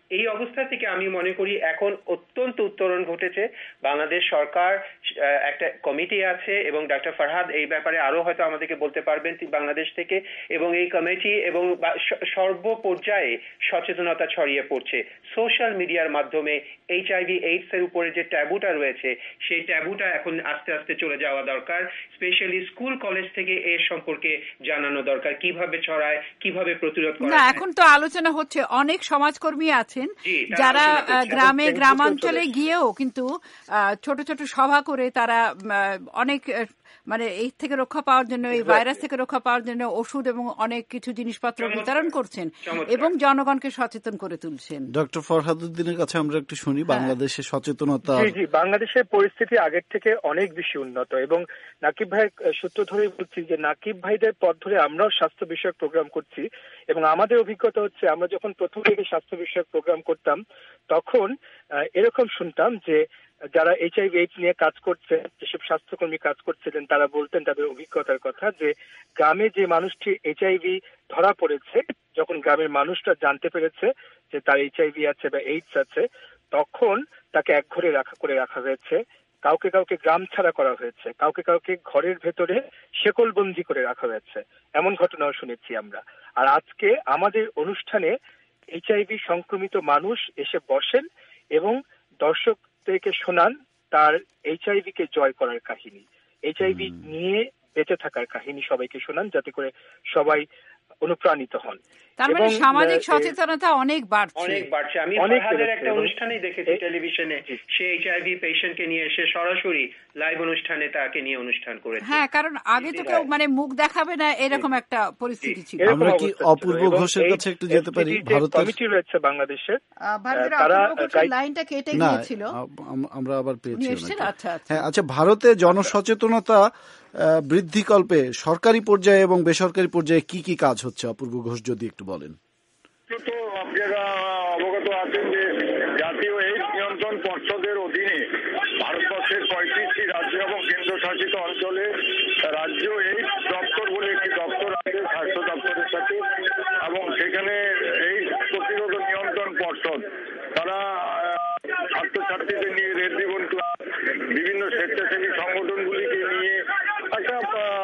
এই অবস্থা থেকে আমি মনে করি এখন অত্যন্ত উত্তরণ ঘটেছে। বাংলাদেশ সরকার একটা কমিটি আছে এবং ডক্টর ফরহাদ এই ব্যাপারে আরো হয়তো আমাদেরকে বলতে পারবেন বাংলাদেশ থেকে, এবং এই কমিটি এবং সর্বপর্যায়ে সচেতনতা ছড়িয়ে পড়ছে সোশ্যাল মিডিয়ার মাধ্যমে। এইচআইভি এইডস এর উপরে যে ট্যাবুটা রয়েছে সেই ট্যাবুটা এখন আস্তে আস্তে চলে যাওয়া দরকার। স্পেশালি স্কুল কলেজ থেকে এর সম্পর্কে জানানো দরকার, কিভাবে ছড়ায়, কিভাবে প্রতিরোধ করা। না, এখন তো আলোচনা হচ্ছে, অনেক সমাজকর্মী আছেন যারা গ্রামে গ্রামাঞ্চলে গিয়েও কিন্তু ছোট ছোট সভা করে তারা অনেক মানে এই থেকে রক্ষা পাওয়ার জন্য, এই ভাইরাস থেকে রক্ষা পাওয়ার জন্য ওষুধ এবং অনেক কিছু জিনিসপত্র বিতরণ করছেন এবং জনগণকে সচেতন করে তুলছেন। ডক্টর ফরহাদউদ্দিনের কাছে আমরা একটু শুনি বাংলাদেশের সচেতনতা। জি জি বাংলাদেশের পরিস্থিতি আগের থেকে অনেক বেশি উন্নত, এবং নাকিব ভাইয়ের সূত্র ধরেই বলছি যে নাকিব ভাইদের পথ ধরে আমরাও স্বাস্থ্য বিষয়ক প্রোগ্রাম করছি, এবং আমাদের অভিজ্ঞতা হচ্ছে আমরা যখন প্রথম থেকে স্বাস্থ্য বিষয়ক প্রোগ্রাম করতাম তখন এরকম শুনতাম যে যারা এইচআইভি এইডস নিয়ে কাজ করছে, যেসব স্বাস্থ্যকর্মী কাজ করছিলেন তারা বলতেন তাদের অভিজ্ঞতার কথা যে গ্রামে যে মানুষটি এইচআইভি ধরা পড়েছে, যখন গ্রামের মানুষরা জানতে পেরেছে যে তার এইচআইভি আছে বা এইডস আছে, তখন তাকে এক ঘরে রাখা করে রাখা হয়েছে, কাউকে কাউকে গ্রাম ছাড়া করা হয়েছে, কাউকে কাউকে ঘরের ভেতরে শেকলবন্দি করে রাখা হয়েছে, এমন ঘটনাও শুনেছি আমরা। আর আজকে আমাদের অনুষ্ঠানে এইচআইভি সংক্রমিত মানুষ এসে বসেন এবং দর্শকদেরকে শোনান তার এইচআইভি কে জয় করার কাহিনী, এইচআইভি নিয়ে বেঁচে থাকার কাহিনী সবাইকে শোনান, যাতে করে সবাই অনুপ্রাণিত হন। তার মানে সামাজিক সচেতনতা অনেক বাড়ছে অনেক বাড়ছে আমি ফরহাদের একটা অনুষ্ঠানেই দেখেছি টেলিভিশনে, সে এইচআইভি পেশেন্টকে নিয়ে এসে সরাসরি লাইভ অনুষ্ঠানে তাকে নিয়ে অনুষ্ঠান করেছে। হ্যাঁ, কারণ আগে তো কেউ মানে মুখ দেখাবে না এরকম একটা পরিস্থিতি ছিল। আমরা কি অপূর্ব ঘোষের কাছে একটু যেতে পারি? ভারতের কমিটি রয়েছে বাংলাদেশের, তারা লাইনটা কেটে গিয়েছিল, আমরা আবার পেয়েছি। আচ্ছা হ্যাঁ, আচ্ছা, ভারতে জনসচেতনতা বৃদ্ধিকল্পে সরকারি পর্যায়ে এবং বেসরকারি পর্যায়ে কি কি কাজ হচ্ছে অপূর্ব ঘোষ যদি একটু বলেন। তো আপনারা অবগত আছেন যে জাতীয় এইডস নিয়ন্ত্রণ পর্ষদের অধীনে ভারতবর্ষের পঁয়ত্রিশটি রাজ্য এবং কেন্দ্রশাসিত অঞ্চলে রাজ্য এইডস দপ্তর বলে একটি দপ্তর আছে স্বাস্থ্য দপ্তরের সাথে, এবং সেখানে এইডস প্রতিরোধ নিয়ন্ত্রণ পর্ষদ তারা ছাত্রছাত্রীদের নিয়ে রেড রিবন ক্লাব, বিভিন্ন স্বেচ্ছাসেবী সংগঠনগুলিকে নিয়ে একটা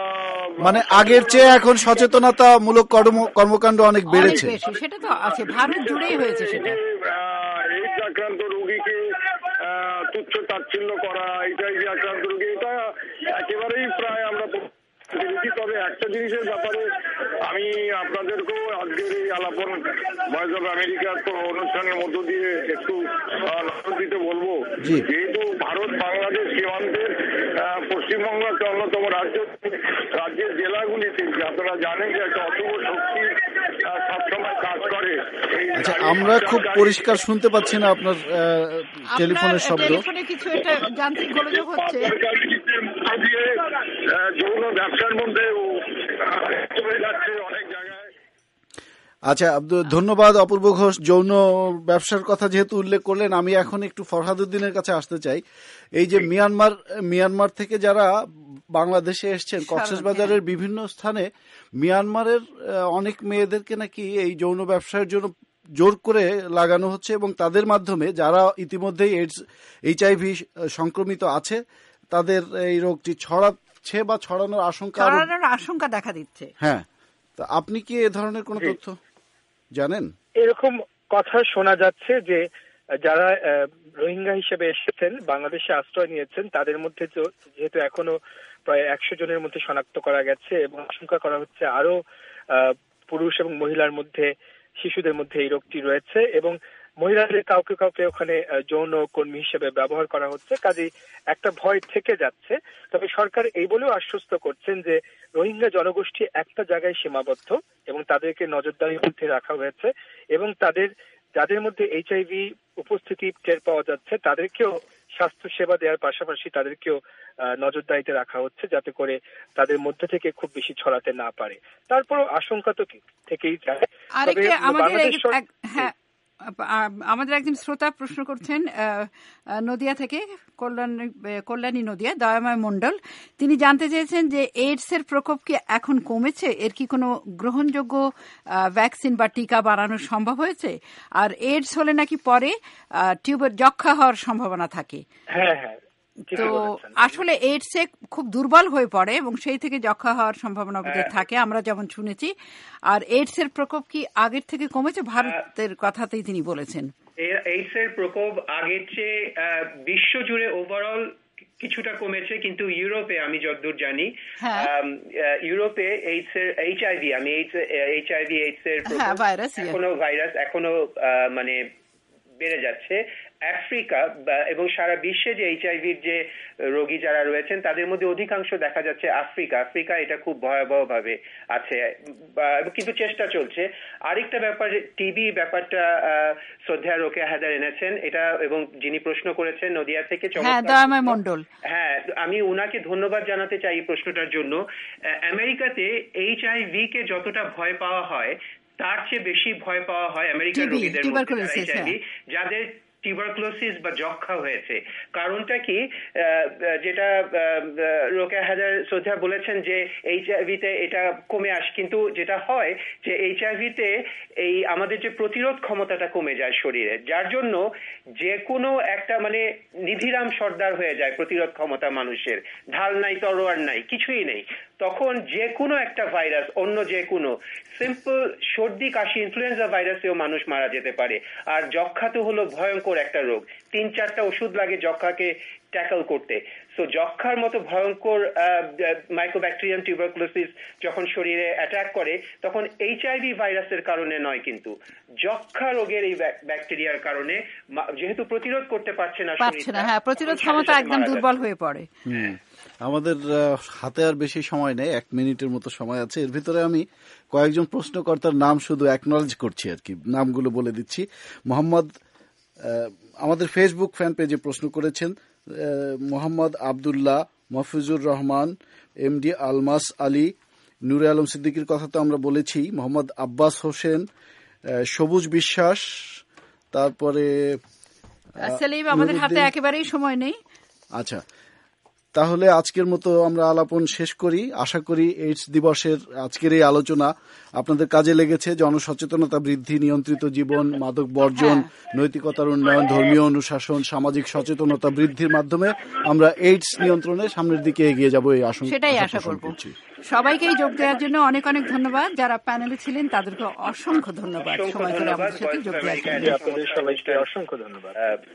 মানে আগের চেয়ে এখন সচেতনতামূলক কর্মকাণ্ড অনেক বেড়েছে। সেটা তো আছে, ভারত জুড়েই হয়েছে সেটা। এইডস আক্রান্ত রোগীকে তুচ্ছ তাচ্ছিল্য করা, এইচআইভি আক্রান্ত রোগী, এটা একেবারেই প্রায় আমরা দেখি। তবে একটা জিনিসের ব্যাপারে আমি আপনাদেরকেও আজকের এই আলাপন ভয়েস অফ আমেরিকার অনুষ্ঠানের মধ্য দিয়ে একটু নজর দিতে বলবো, যেহেতু ভারত বাংলাদেশ সীমান্তের পশ্চিমবঙ্গ একটা অন্যতম রাজ্য, রাজ্যের জেলাগুলিতে আপনারা জানেন যে একটা অশুভ শক্তি সবসময় কাজ করে। আচ্ছা, আমরা খুব পরিষ্কার শুনতে পাচ্ছি না আপনার টেলিফোনের শব্দ। কিছু একটা যান্ত্রিক গোলযোগ হচ্ছে। যৌন ব্যবসার মধ্যে চলে যাচ্ছে অনেক জায়গায়। আচ্ছা, ধন্যবাদ অপূর্ব ঘোষ। যৌন ব্যবসার কথা যেহেতু উল্লেখ করলেন, আমি এখন একটু ফরহাদউদ্দিনের কাছে আসতে চাই। এই যে মিয়ানমার মিয়ানমার থেকে যারা বাংলাদেশে এসছেন, কক্সবাজারের বিভিন্ন স্থানে মিয়ানমারের অনেক মেয়েদেরকে নাকি এই যৌন ব্যবসার জন্য জোর করে লাগানো হচ্ছে, এবং তাদের মাধ্যমে যারা ইতিমধ্যেই এইডস এইচআইভি সংক্রমিত আছে তাদের এই রোগটি ছড়াচ্ছে বা ছড়ানোর আশঙ্কা ছড়ানোর আশঙ্কা দেখা দিচ্ছে। হ্যাঁ, তা আপনি কি এ ধরনের কোনো তথ্য জানেন? এরকম কথা শোনা যাচ্ছে যে যারা রোহিঙ্গা হিসেবে এসেছেন, বাংলাদেশে আশ্রয় নিয়েছেন, তাদের মধ্যে যেহেতু এখনো প্রায় একশো জনের মধ্যে শনাক্ত করা গেছে, এবং আশঙ্কা করা হচ্ছে আরো পুরুষ এবং মহিলার মধ্যে, শিশুদের মধ্যে এই রোগটি রয়েছে, এবং মহিলাদের কাউকে কাউকে ওখানে যৌন কর্মী হিসেবে ব্যবহার করা হচ্ছে। কাজেই একটা ভয় থেকে যাচ্ছে। তবে সরকার এই বলেও আশ্বস্ত করছেন যে রোহিঙ্গা জনগোষ্ঠী একটা জায়গায় সীমাবদ্ধ এবং তাদেরকে নজরদারির মধ্যে রাখা হয়েছে, এবং তাদের যাদের মধ্যে এইচআইভি উপস্থিতি টের পাওয়া যাচ্ছে তাদেরকেও স্বাস্থ্য সেবা দেওয়ার পাশাপাশি তাদেরকেও নজরদারিতে রাখা হচ্ছে, যাতে করে তাদের মধ্যে থেকে খুব বেশি ছড়াতে না পারে। তারপরও আশঙ্কা তো থেকেই যায়। তবে আমাদের হ্যাঁ আমাদের একজন শ্রোতা প্রশ্ন করছেন নদিয়া থেকে, কল্যাণী কল্যাণী নদিয়া, দয়াময় মণ্ডল। তিনি জানতে চেয়েছেন যে এইডস এর প্রকোপ কি এখন কমেছে? এর কি কোনো গ্রহণযোগ্য ভ্যাকসিন বা টিকা বানানো সম্ভব হয়েছে? আর এইডস হলে নাকি পরে টিউবার যক্ষা হওয়ার সম্ভাবনা থাকে। হ্যাঁ হ্যাঁ, তো আসলে এইডস এ খুব দুর্বল হয়ে পড়ে এবং সেই থেকে যক্ষা হওয়ার সম্ভাবনা থাকে, আমরা যেমন শুনেছি। আর এইডস এর প্রকোপ কি আগের থেকে কমেছে? ভারতের কথাতেই তিনি বলেছেন এইডস এর প্রকোপ আগের চেয়ে বিশ্ব জুড়ে ওভারঅল কিছুটা কমেছে, কিন্তু ইউরোপে আমি যতদূর জানি ইউরোপে এইডস এর এইচআইভি আমি এইচআইভি এইডস এর এখনো ভাইরাস এখনো মানে বেড়ে যাচ্ছে। আফ্রিকা এবং সারা বিশ্বে যে এইচআইভির যে রোগী যারা রয়েছেন তাদের মধ্যে অধিকাংশ দেখা যাচ্ছে আফ্রিকা আফ্রিকা এটা খুব ভয়াবহ ভাবে আছে, কিন্তু চেষ্টা চলছে। আরেকটা ব্যাপার টিবি ব্যাপারটা শ্রদ্ধা রোকেয়া হায়দার এনেছেন এটা, এবং যিনি প্রশ্ন করেছেন নদিয়া থেকে দয়াময় মণ্ডল, হ্যাঁ আমি উনাকে ধন্যবাদ জানাতে চাই এই প্রশ্নটার জন্য। আমেরিকাতে এইচআইভি কে যতটা ভয় পাওয়া হয় তার চেয়ে বেশি ভয় পাওয়া হয় আমেরিকার রোগীদের মধ্যে যাদের টিউবারকুলোসিস বা যক্ষা হয়েছে। কারণটা কি, যেটা রোকেয়া হায়দার শ্রদ্ধা বলেছেন যে এইচআইভিতে এটা কমে আসে, কিন্তু যেটা হয় যে এইচআইভিতে এই আমাদের যে প্রতিরোধ ক্ষমতাটা কমে যায় শরীরে, যার জন্য যে কোনো একটা মানে নিধিরাম সর্দার হয়ে যায় প্রতিরোধ ক্ষমতা মানুষের, ঢাল নাই তরোয়ার নাই কিছুই নেই। তখন যে কোনো একটা ভাইরাস, অন্য যে কোনো সিম্পল সর্দি কাশি ইনফ্লুয়েঞ্জা ভাইরাসেও মানুষ মারা যেতে পারে। আর যক্ষা তো হলো ভয়ঙ্কর একটা রোগ, তিন চারটা ওষুধ লাগে যক্ষাকে ট্যাকল করতে। সো যক্ষার মতো ভয়ঙ্কর মাইক্রোব্যাকটেরিয়াম টিউবারকুলোসিস যখন শরীরে অ্যাটাক করে তখন এইচআইভি ভাইরাসের কারণে নয়, কিন্তু যক্ষা রোগের এই ব্যাকটেরিয়ার কারণে, যেহেতু প্রতিরোধ করতে পারছে না শরীর, হ্যাঁ প্রতিরোধ ক্ষমতা একদম দুর্বল হয়ে পড়ে। আমাদের হাতে আর বেশি সময় নেই, এক মিনিটের মতো সময় আছে। এর ভিতরে আমি কয়েকজন প্রশ্নকর্তার নাম শুধু অ্যাকনলেজ করছি আর কি, নামগুলো বলে দিচ্ছি। মোহাম্মদ আমাদের ফেসবুক ফ্যান পেজে প্রশ্ন করেছেন মোহাম্মদ আবদুল্লাহ, মফিজুর রহমান, এমডি আলমাস আলী, নূরে আলম সিদ্দিকীর কথা তো আমরা বলেছি, মোহাম্মদ আব্বাস হোসেন, সবুজ বিশ্বাস, তারপরে আমাদের হাতে একেবারেই সময় নেই। আচ্ছা, তাহলে আজকের মতো আমরা আলাপন শেষ করি। আশা করি এইডস দিবসের আজকের এই আলোচনা আপনাদের কাজে লেগেছে। জনসচেতনতা বৃদ্ধি, নিয়ন্ত্রিত জীবন, মাদক বর্জন, নৈতিকতার উন্নয়ন, ধর্মীয় অনুশাসন, সামাজিক সচেতনতা বৃদ্ধির মাধ্যমে আমরা এইডস নিয়ন্ত্রণে সামনের দিকে এগিয়ে যাব, এই আশঙ্কা সেটাই আশা করব। সবাইকেই যোগ দেওয়ার জন্য অনেক অনেক ধন্যবাদ। যারা প্যানেলে ছিলেন তাদেরকে অসংখ্য ধন্যবাদ। সময় করে আমাদের সাথে যোগ দেওয়ার জন্য আপনাদের সবাইকে অসংখ্য ধন্যবাদ।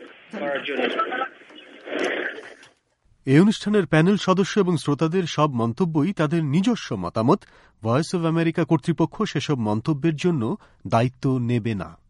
এই অনুষ্ঠানের প্যানেল সদস্য এবং শ্রোতাদের সব মন্তব্যই তাদের নিজস্ব মতামত। ভয়েস অব আমেরিকা কর্তৃপক্ষ সেসব মন্তব্যের জন্য দায়িত্ব নেবে না।